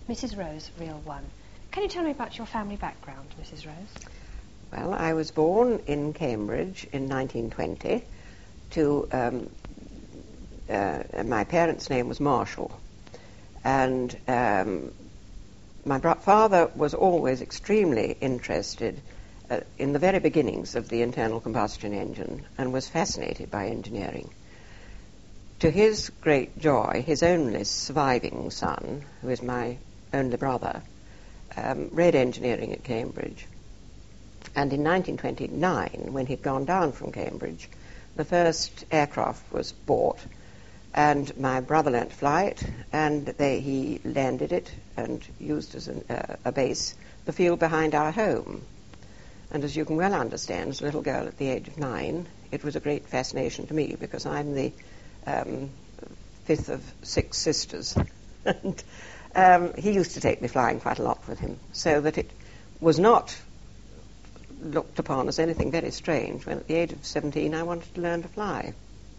Mrs. Rose, Reel 1. Can you tell me about your family background, Mrs. Rose? Well, I was born in Cambridge in 1920 to, my parents' name was Marshall, and my father was always extremely interested in the very beginnings of the internal combustion engine and was fascinated by engineering. To his great joy, his only surviving son, who is my only brother, read engineering at Cambridge. And in 1929, when he'd gone down from Cambridge, the first aircraft was bought, and my brother learnt to fly it, and he landed it and used as a base the field behind our home. And as you can well understand, as a little girl at the age of 9, it was a great fascination to me, because I'm the fifth of 6 sisters. And he used to take me flying quite a lot with him, so that it was not looked upon as anything very strange when at the age of 17 I wanted to learn to fly.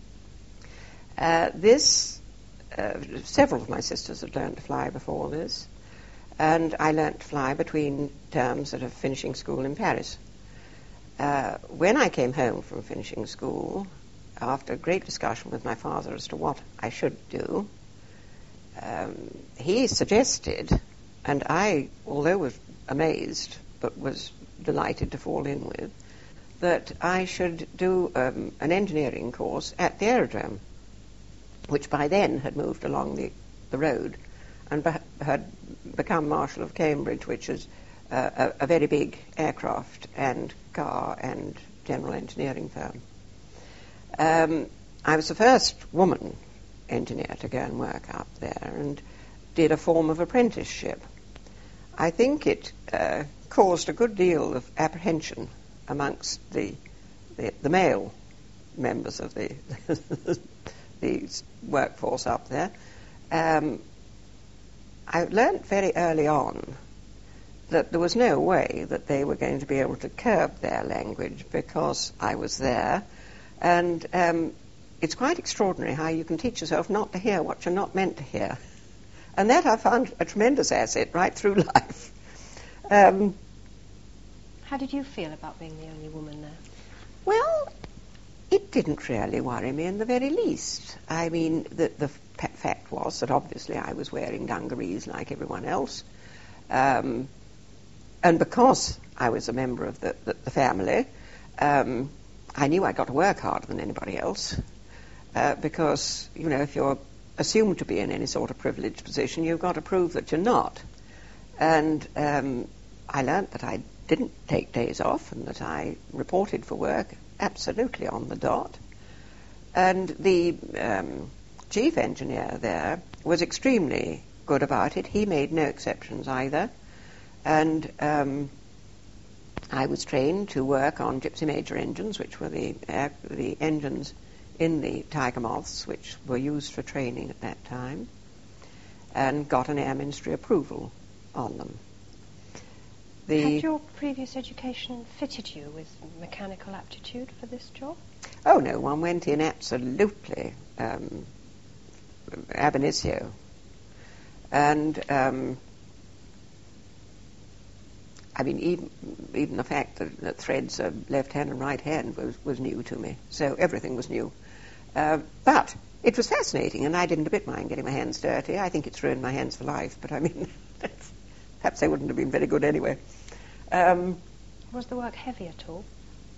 Several of my sisters had learned to fly before this, and I learnt to fly between terms at a finishing school in Paris. When I came home from finishing school, after great discussion with my father as to what I should do, he suggested, and I, although was amazed, but was delighted to fall in with, that I should do an engineering course at the aerodrome, which by then had moved along the road and had become Marshall of Cambridge, which is a very big aircraft and car and general engineering firm. I was the first woman engineer to go and work up there, and did a form of apprenticeship. I think it caused a good deal of apprehension amongst the male members of the workforce up there. I learnt very early on that there was no way that they were going to be able to curb their language because I was there, and it's quite extraordinary how you can teach yourself not to hear what you're not meant to hear. And that I found a tremendous asset right through life. How did you feel about being the only woman there? Well, it didn't really worry me in the very least. I mean, the fact was that obviously I was wearing dungarees like everyone else. And because I was a member of the family, I knew I got to work harder than anybody else. Because, you know, if you're assumed to be in any sort of privileged position, you've got to prove that you're not. And I learnt that I didn't take days off and that I reported for work absolutely on the dot. And the chief engineer there was extremely good about it. He made no exceptions either. And I was trained to work on Gypsy Major engines, which were the engines in the Tiger Moths, which were used for training at that time, and got an Air Ministry approval on them. Had your previous education fitted you with mechanical aptitude for this job? Oh no, one went in absolutely ab initio. And I mean, even the fact that threads are left hand and right hand was new to me. So everything was new. But it was fascinating, and I didn't a bit mind getting my hands dirty. I think it's ruined my hands for life, but I mean, perhaps they wouldn't have been very good anyway. Was the work heavy at all?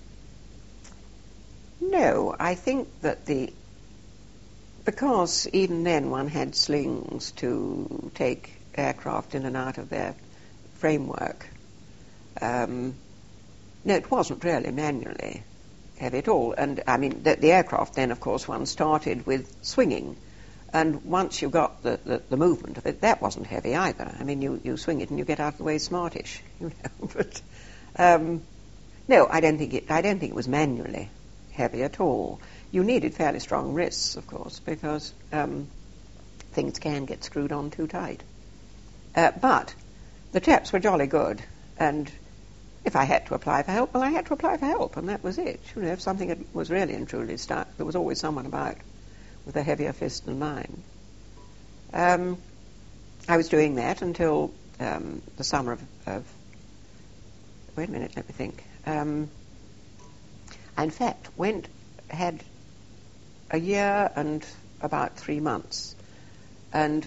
No, I think that because even then one had slings to take aircraft in and out of their framework. No, it wasn't really manually heavy at all. And I mean, the aircraft then, of course, one started with swinging. And once you got the movement of it, that wasn't heavy either. I mean, you swing it and you get out of the way smartish, you know. But no, I don't think it was manually heavy at all. You needed fairly strong wrists, of course, because things can get screwed on too tight. But the chaps were jolly good, and if I had to apply for help, well, I had to apply for help, and that was it. You know, if something was really and truly stuck, there was always someone about with a heavier fist than mine. I was doing that until the summer of wait a minute, let me think. I, in fact, had a year and about 3 months, and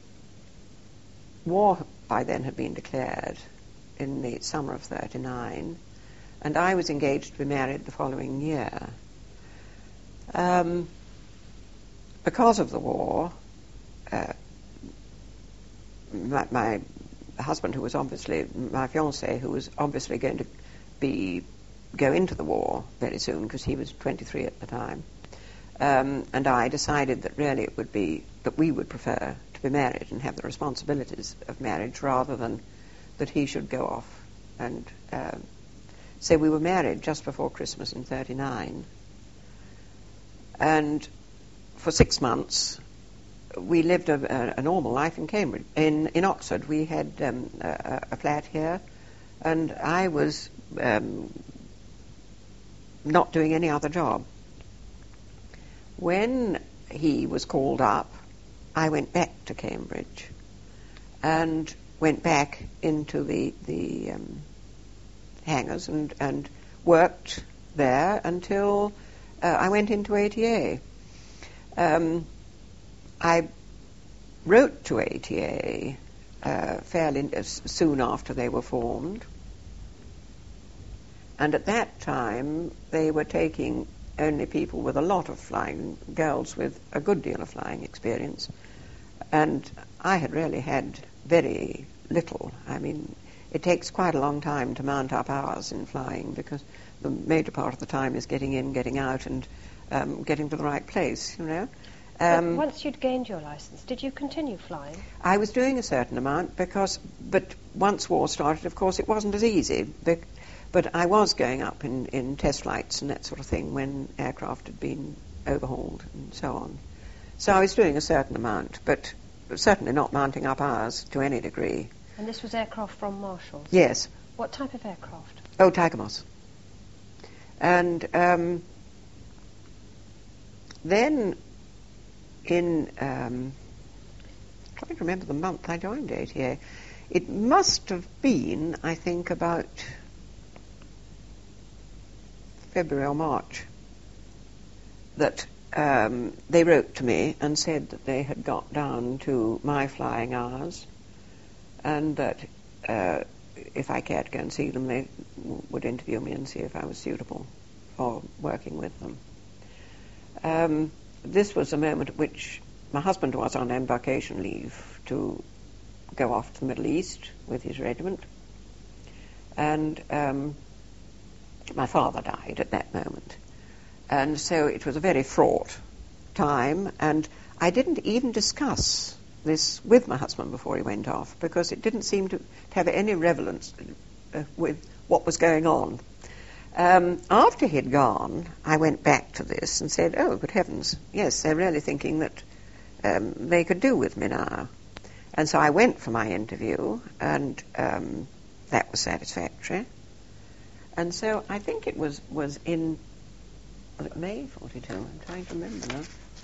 war by then had been declared in the summer of 39, and I was engaged to be married the following year. Because of the war, my husband, who was obviously my fiancé, who was obviously going to go into the war very soon because he was 23 at the time, and I decided that really it would be that we would prefer to be married and have the responsibilities of marriage rather than that he should go off. And so we were married just before Christmas in 39. And for 6 months, we lived a normal life in Cambridge. In Oxford, we had a flat here, and I was not doing any other job. When he was called up, I went back to Cambridge and went back into the hangars and worked there until I went into ATA. I wrote to ATA fairly soon after they were formed, and at that time they were taking only people with a lot of flying, girls with a good deal of flying experience, and I had really had very little. I mean, it takes quite a long time to mount up hours in flying because the major part of the time is getting in, getting out, and getting to the right place, you know. But once you'd gained your license, did you continue flying? I was doing a certain amount but once war started, of course, it wasn't as easy. But I was going up in test flights and that sort of thing when aircraft had been overhauled and so on. So I was doing a certain amount, but certainly not mounting up hours to any degree. And this was aircraft from Marshall? Yes. What type of aircraft? Oh, Tiger Moss. And then trying to remember the month I joined ATA, it must have been, I think, about February or March that they wrote to me and said that they had got down to my flying hours and that if I cared to go and see them, they would interview me and see if I was suitable for working with them. This was a moment at which my husband was on embarkation leave to go off to the Middle East with his regiment, and my father died at that moment. And so it was a very fraught time, and I didn't even discuss this with my husband before he went off because it didn't seem to have any relevance with what was going on. After he'd gone, I went back to this and said, oh, good heavens, yes, they're really thinking that they could do with me now. And so I went for my interview, and that was satisfactory. And so I think it was in May 42? I'm trying to remember now.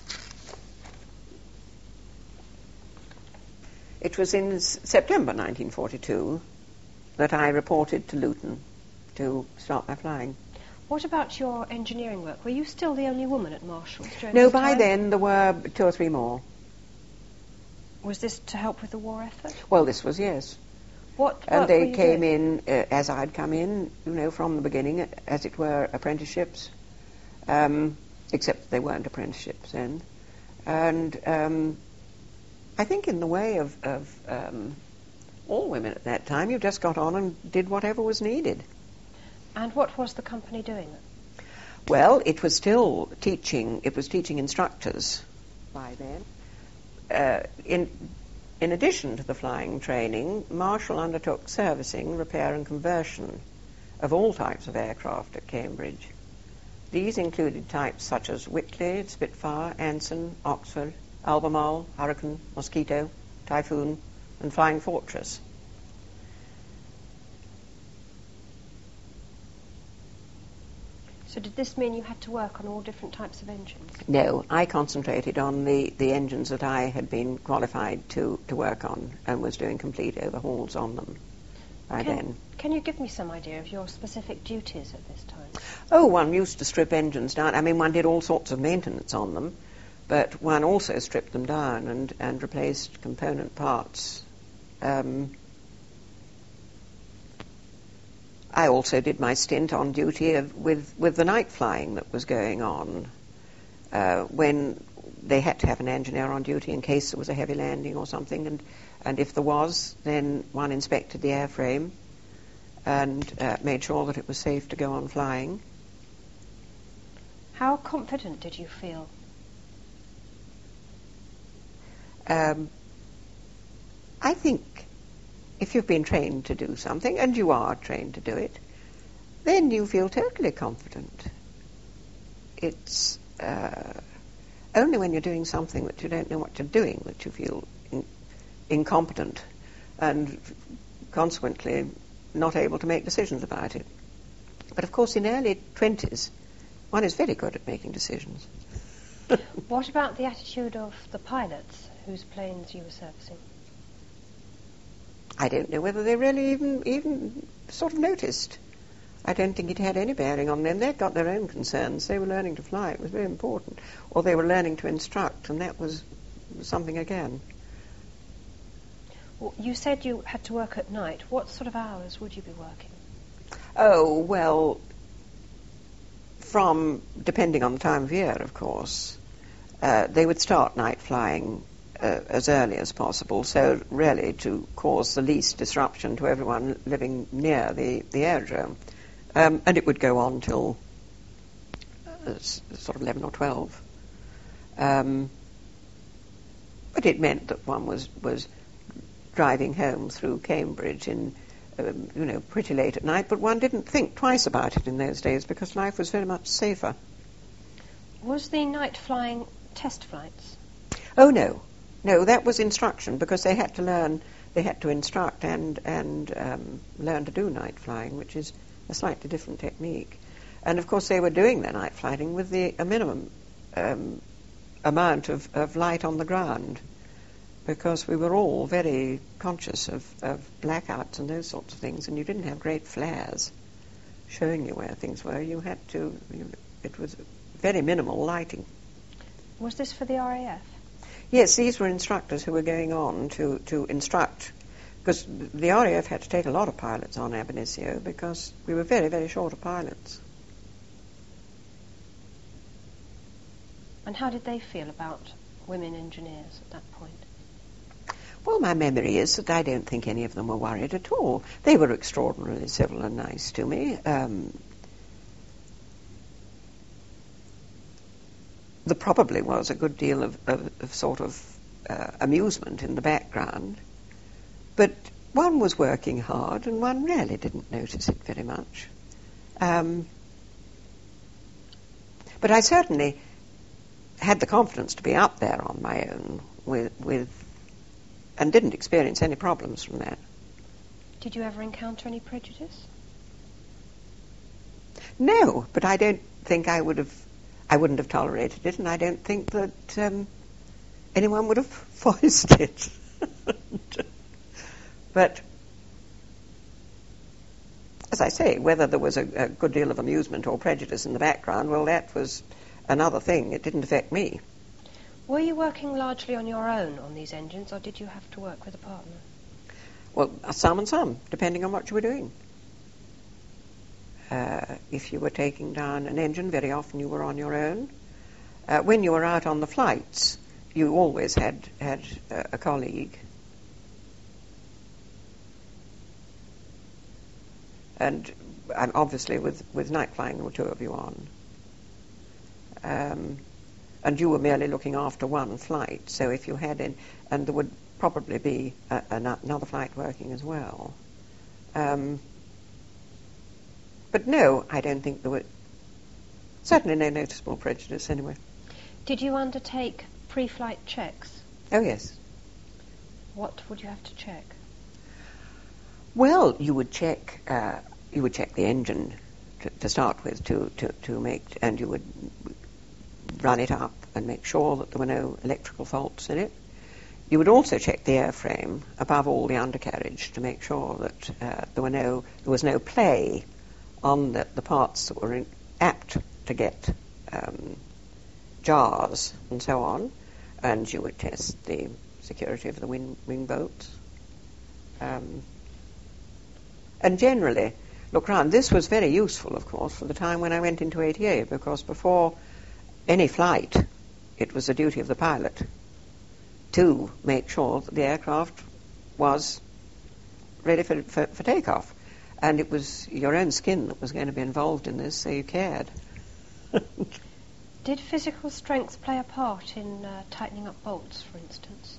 It was in September 1942 that I reported to Luton to start my flying. What about your engineering work? Were you still the only woman at Marshall's during No, this by time? then there were 2 or 3 more. Was this to help with the war effort? Well, this was, yes. What And they were you came doing? in as I'd come in, you know, from the beginning, as it were, apprenticeships, except they weren't apprenticeships then. And I think in the way of all women at that time, you just got on and did whatever was needed. And what was the company doing? Well, it was still teaching. It was teaching instructors by then. In addition to the flying training, Marshall undertook servicing, repair and conversion of all types of aircraft at Cambridge. These included types such as Whitley, Spitfire, Anson, Oxford, Albemarle, Hurricane, Mosquito, Typhoon and Flying Fortress. So did this mean you had to work on all different types of engines? No, I concentrated on the engines that I had been qualified to work on and was doing complete overhauls on them by then. Can you give me some idea of your specific duties at this time? Oh, one used to strip engines down. I mean, one did all sorts of maintenance on them, but one also stripped them down and replaced component parts. I also did my stint on duty with the night flying that was going on, when they had to have an engineer on duty in case there was a heavy landing or something, and if there was, then one inspected the airframe and made sure that it was safe to go on flying. How confident did you feel? I think if you've been trained to do something, and you are trained to do it, then you feel totally confident. It's only when you're doing something that you don't know what you're doing that you feel incompetent and consequently not able to make decisions about it. But of course in early 20s one is very good at making decisions. What about the attitude of the pilots whose planes you were servicing? I don't know whether they really even sort of noticed. I don't think it had any bearing on them. They'd got their own concerns. They were learning to fly. It was very important. Or they were learning to instruct, and that was something again. Well, you said you had to work at night. What sort of hours would you be working? Oh, well, depending on the time of year, of course, they would start night flying as early as possible, so really to cause the least disruption to everyone living near the aerodrome. And it would go on till sort of 11 or 12. But it meant that one was driving home through Cambridge in, pretty late at night, but one didn't think twice about it in those days because life was very much safer. Was the night flying test flights? Oh, no. No, that was instruction because they had to instruct and learn to do night flying, which is a slightly different technique. And of course they were doing their night flying with a minimum amount of light on the ground because we were all very conscious of blackouts and those sorts of things, and you didn't have great flares showing you where things were. It was very minimal lighting. Was this for the RAF? Yes, these were instructors who were going on to instruct, because the RAF had to take a lot of pilots on Ab Initio because we were very, very short of pilots. And how did they feel about women engineers at that point? Well, my memory is that I don't think any of them were worried at all. They were extraordinarily civil and nice to me. There probably was a good deal of sort of amusement in the background, but one was working hard and one really didn't notice it very much. But I certainly had the confidence to be up there on my own and didn't experience any problems from that. Did you ever encounter any prejudice? No, but I don't think I wouldn't have tolerated it, and I don't think that anyone would have voiced it. But, as I say, whether there was a good deal of amusement or prejudice in the background, well, that was another thing. It didn't affect me. Were you working largely on your own on these engines, or did you have to work with a partner? Well, some and some, depending on what you were doing. If you were taking down an engine, very often you were on your own. When you were out on the flights, you always had a colleague. And obviously with night flying there were two of you on. And you were merely looking after one flight, so if you had and there would probably be another flight working as well. But no, I don't think there were, certainly no noticeable prejudice anyway. Did you undertake pre-flight checks? Oh, yes. What would you have to check? Well, you would check the engine to start with, to make, and you would run it up and make sure that there were no electrical faults in it. You would also check the airframe above all the undercarriage to make sure that there was no play on the parts that were apt to get jars and so on. And you would test the security of the wing bolts. And generally look round. This was very useful, of course, for the time when I went into ATA, because before any flight, it was the duty of the pilot to make sure that the aircraft was ready for takeoff. And it was your own skin that was going to be involved in this, so you cared. Did physical strength play a part in tightening up bolts, for instance?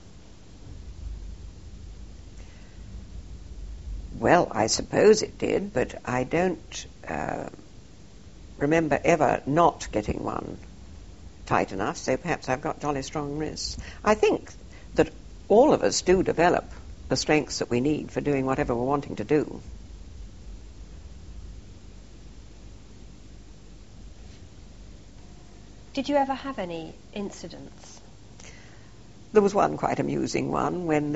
Well, I suppose it did, but I don't remember ever not getting one tight enough, so perhaps I've got jolly strong wrists. I think that all of us do develop the strengths that we need for doing whatever we're wanting to do. Did you ever have any incidents? There was one quite amusing one when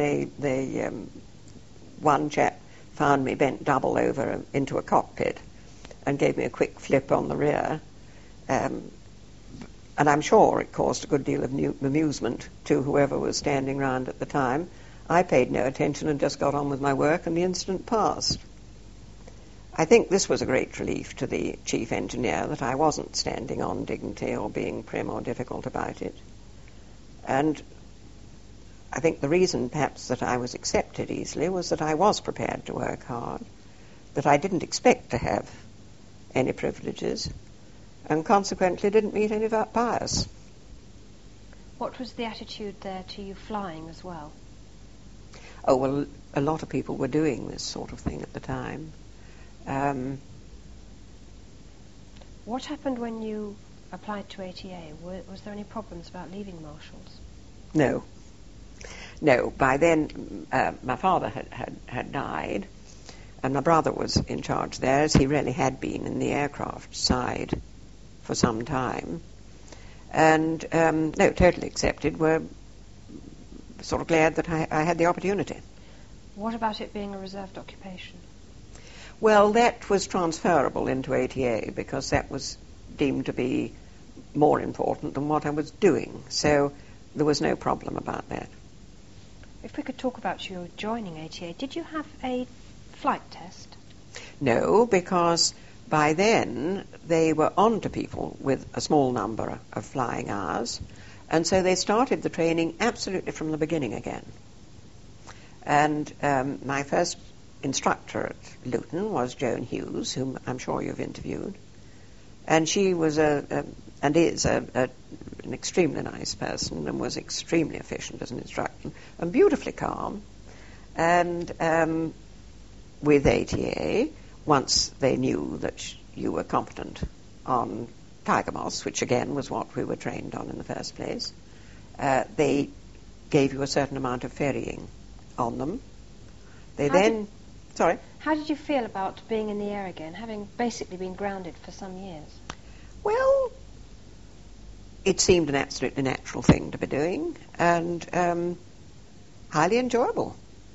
one chap found me bent double over into a cockpit and gave me a quick flip on the rear. And I'm sure it caused a good deal of amusement to whoever was standing round at the time. I paid no attention and just got on with my work, and the incident passed. I think this was a great relief to the chief engineer, that I wasn't standing on dignity or being prim or difficult about it. And I think the reason perhaps that I was accepted easily was that I was prepared to work hard, that I didn't expect to have any privileges, and consequently didn't meet any bias. What was the attitude there to you flying as well? Oh, well, a lot of people were doing this sort of thing at the time. What happened when you applied to ATA? Was there any problems about leaving Marshall's? No. No, by then my father had died, and my brother was in charge there, as he really had been in the aircraft side for some time. And, no, totally accepted, were sort of glad that I had the opportunity. What about it being a reserved occupation? Well, that was transferable into ATA because that was deemed to be more important than what I was doing, so there was no problem about that. If we could talk about you joining ATA, did you have a flight test? No, because by then they were on to people with a small number of flying hours, and so they started the training absolutely from the beginning again. And my first instructor at Luton was Joan Hughes, whom I'm sure you've interviewed, and she was and is an extremely nice person and was extremely efficient as an instructor and beautifully calm. And with ATA, once they knew that you were competent on Tiger Moths, which again was what we were trained on in the first place, they gave you a certain amount of ferrying on them. How did you feel about being in the air again, having basically been grounded for some years? Well, it seemed an absolutely natural thing to be doing, and highly enjoyable.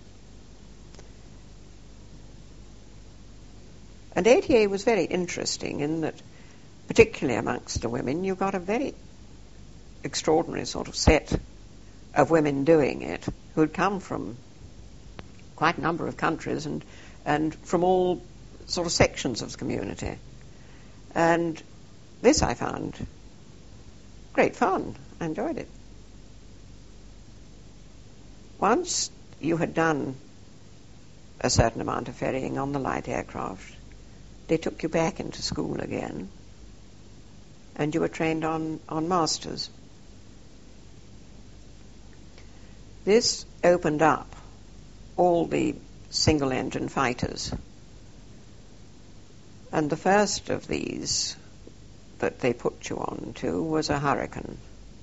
And ATA was very interesting in that, particularly amongst the women, you got a very extraordinary sort of set of women doing it who had come from quite a number of countries and from all sort of sections of the community. And this I found great fun. I enjoyed it. Once you had done a certain amount of ferrying on the light aircraft, they took you back into school again, and you were trained on masters. This opened up all the single-engine fighters. And the first of these that they put you on to was a Hurricane.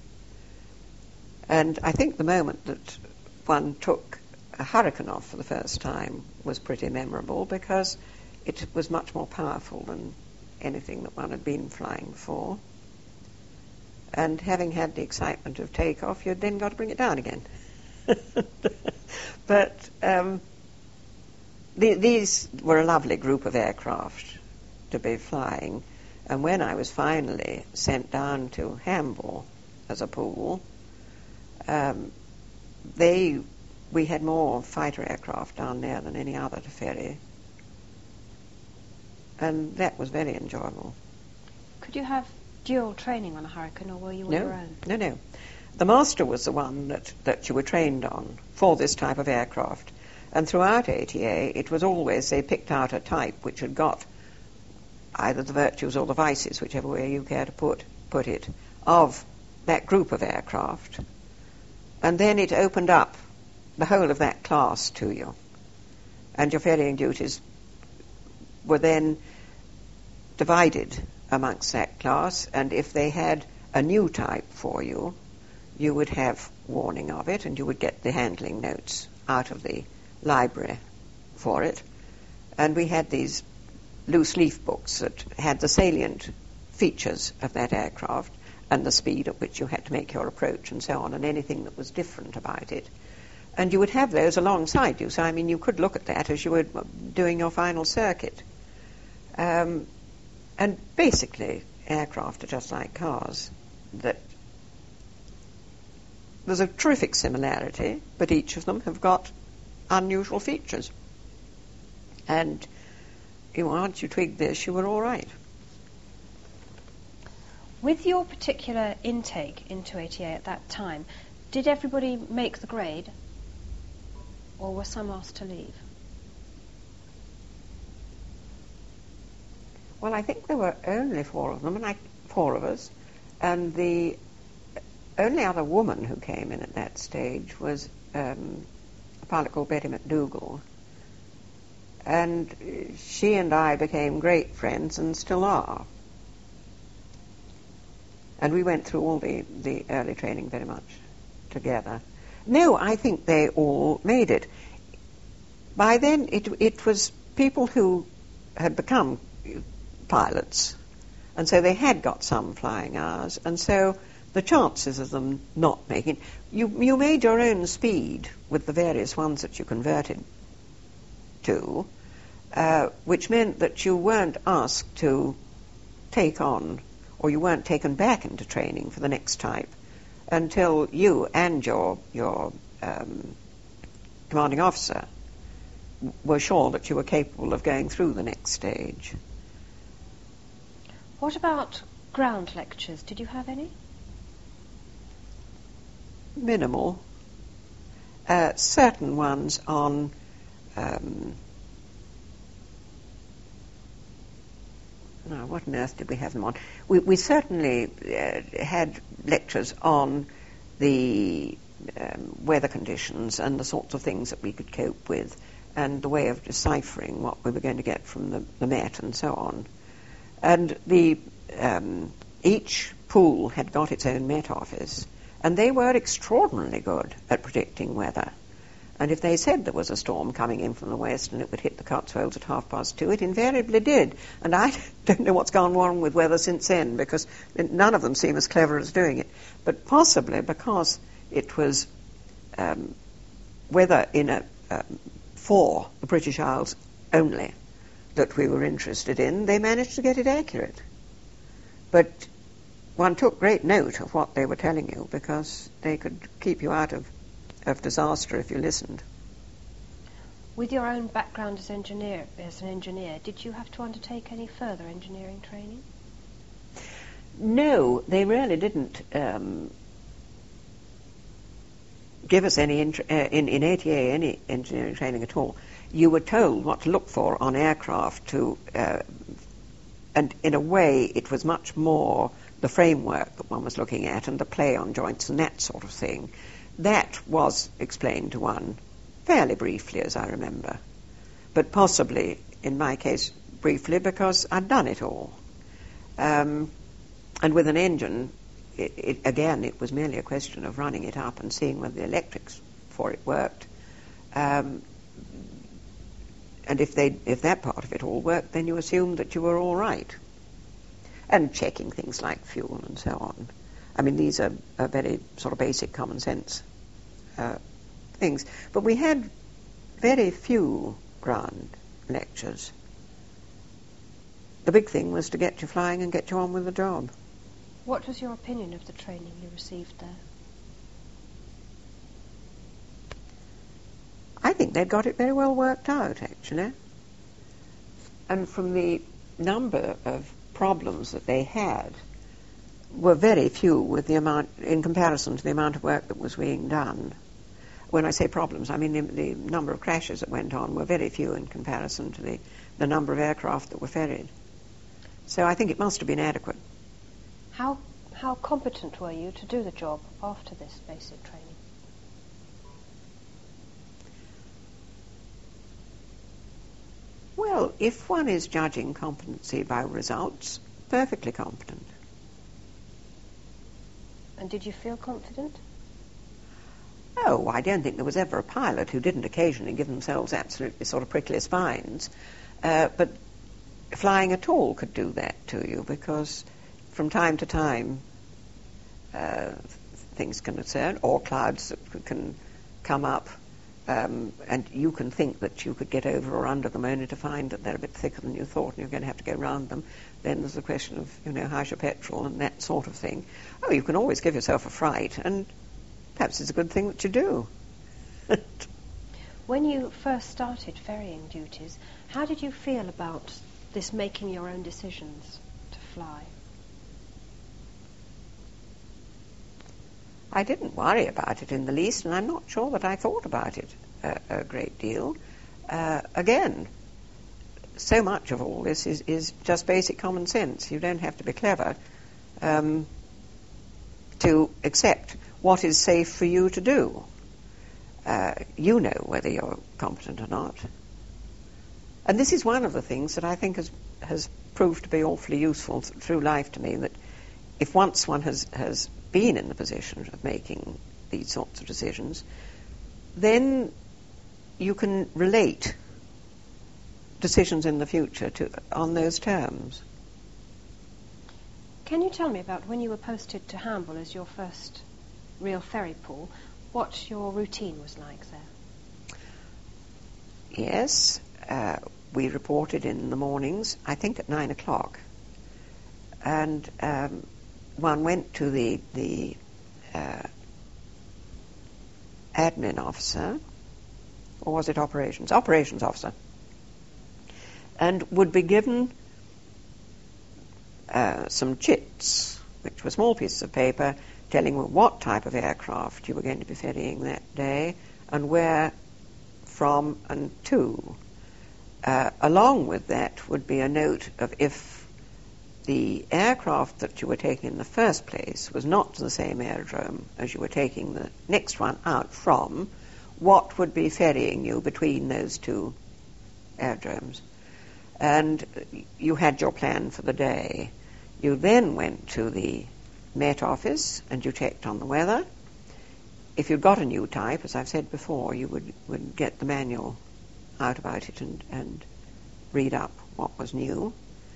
And I think the moment that one took a Hurricane off for the first time was pretty memorable, because it was much more powerful than anything that one had been flying before. And having had the excitement of takeoff, you'd then got to bring it down again. But these were a lovely group of aircraft to be flying. And when I was finally sent down to Hamburg as a pool, we had more fighter aircraft down there than any other to ferry. And that was very enjoyable. Could you have dual training on a Hurricane, or were you on your own? No. The master was the one that you were trained on for this type of aircraft. And throughout ATA, it was always they picked out a type which had got either the virtues or the vices, whichever way you care to put it, of that group of aircraft. And then it opened up the whole of that class to you. And your ferrying duties were then divided amongst that class, and if they had a new type for you, you would have warning of it, and you would get the handling notes out of the library for it. And we had these loose leaf books that had the salient features of that aircraft and the speed at which you had to make your approach and so on, and anything that was different about it. And you would have those alongside you, so I mean you could look at that as you were doing your final circuit. And basically, aircraft are just like cars. That there's a terrific similarity, but each of them have got unusual features. And once you twigged this, you were all right. With your particular intake into ATA at that time, did everybody make the grade, or were some asked to leave? Well, I think there were only four of us, and the only other woman who came in at that stage was a pilot called Betty McDougall, and she and I became great friends and still are. And we went through all the early training very much together. No, I think they all made it. By then, it was people who had become pilots, and so they had got some flying hours, and so the chances of them not making... You made your own speed with the various ones that you converted to, which meant that you weren't asked to take on, or you weren't taken back into training for the next type until you and your commanding officer were sure that you were capable of going through the next stage. What about ground lectures? Did you have any? Minimal. Certain ones on what on earth did we have them on? We certainly had lectures on the weather conditions and the sorts of things that we could cope with, and the way of deciphering what we were going to get from the Met and so on. And each pool had got its own Met office, and they were extraordinarily good at predicting weather. And if they said there was a storm coming in from the west and it would hit the Cotswolds at 2:30, it invariably did. And I don't know what's gone wrong with weather since then, because none of them seem as clever as doing it. But possibly because it was weather for the British Isles only that we were interested in, they managed to get it accurate. But one took great note of what they were telling you, because they could keep you out of disaster if you listened. With your own background as an engineer, did you have to undertake any further engineering training? No, they really didn't give us any in ATA any engineering training at all. You were told what to look for on aircraft and in a way it was much more the framework that one was looking at and the play on joints and that sort of thing. That was explained to one fairly briefly, as I remember, but possibly, in my case, briefly because I'd done it all. And with an engine, it was merely a question of running it up and seeing whether the electrics for it worked. and if that part of it all worked, then you assumed that you were all right. And checking things like fuel and so on. I mean, these are very sort of basic common sense things. But we had very few ground lectures. The big thing was to get you flying and get you on with the job. What was your opinion of the training you received there? I think they'd got it very well worked out, actually. And from the number of problems that they had, were very few with the amount, in comparison to the amount of work that was being done. When I say problems, I mean the number of crashes that went on were very few in comparison to the number of aircraft that were ferried. So I think it must have been adequate. How competent were you to do the job after this basic training? Well, if one is judging competency by results, perfectly competent. And did you feel confident? Oh, I don't think there was ever a pilot who didn't occasionally give themselves absolutely sort of prickly spines. But flying at all could do that to you, because from time to time things can occur, or clouds can come up, and you can think that you could get over or under them, only to find that they're a bit thicker than you thought and you're going to have to go round them. Then there's the question of, how's your petrol and that sort of thing. Oh, you can always give yourself a fright, and perhaps it's a good thing that you do. When you first started ferrying duties, how did you feel about this making your own decisions to fly? I didn't worry about it in the least, and I'm not sure that I thought about it a great deal. Again, so much of all this is just basic common sense. You don't have to be clever to accept what is safe for you to do. You know whether you're competent or not. And this is one of the things that I think has proved to be awfully useful through life to me, that if once one has been in the position of making these sorts of decisions, then you can relate decisions in the future on those terms. Can you tell me about when you were posted to Hamble as your first real ferry pool, what your routine was like there? Yes, we reported in the mornings, I think at 9 o'clock. And one went to the admin officer, or was it operations? Operations officer. And would be given some chits, which were small pieces of paper telling you what type of aircraft you were going to be ferrying that day and where from and to. Along with that would be a note of if the aircraft that you were taking in the first place was not to the same aerodrome as you were taking the next one out from, what would be ferrying you between those two aerodromes. And you had your plan for the day. You then went to the Met Office and you checked on the weather. If you'd got a new type, as I've said before, you would get the manual out about it and read up what was new.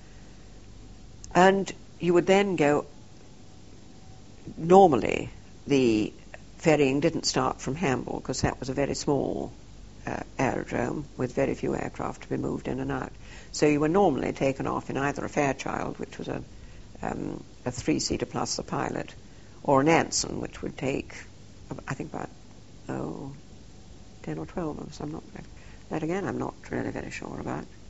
And you would then go, normally the ferrying didn't start from Hamble because that was a very small aerodrome with very few aircraft to be moved in and out. So you were normally taken off in either a Fairchild, which was a three-seater plus the pilot, or an Anson, which would take, I think, about 10 or 12 of us. That again I'm not really very sure about.